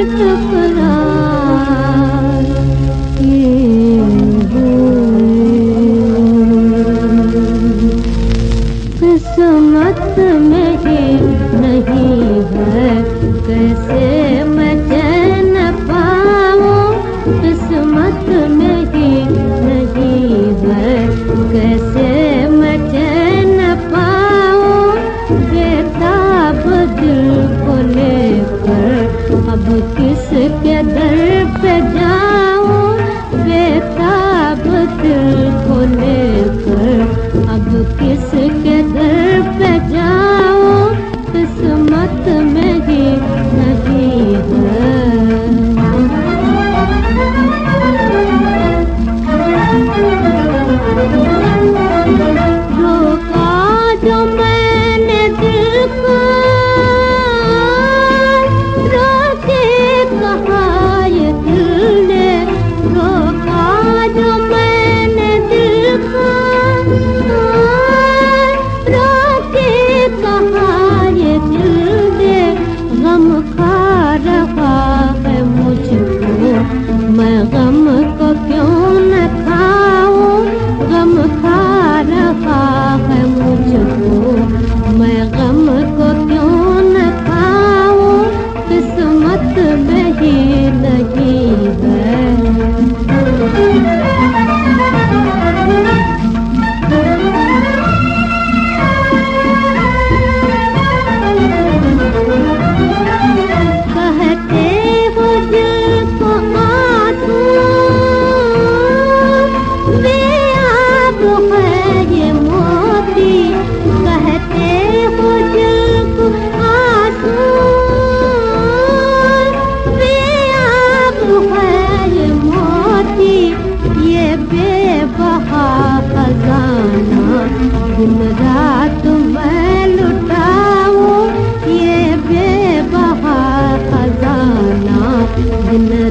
तकरार किए हुए। किस्मत में ही नहीं है, कैसे मैं चैन पाऊं। किस्मत में ही नहीं है, कैसे मैं चैन पाऊं। बेताब दिल को लेकर अब किसके दर पे जाऊं। बेताब दिल को लेकर अब किसके दर पे जाऊं। किस्मत में ही नहीं है। रोका जो मैंने दिल को, रोके कहाँ ये दिल ने। रोका जो मैंने दिल को, रोके कहाँ ये दिल ने। गम खा रहा है मुझको, मैं गम को क्यों न खाऊं। गम खा रहा है मुझको, मैं गम को क्यों न खाऊं। किस्मत में ही नहीं है। कहते हो दिल को आंसू, बेआब है ये मोती। कहते हो दिल को आंसू, बेआब है ये मोती। ये बेबहा खजाना दिन रात मैं लुटाऊं। ये बेबहा खजाना दिन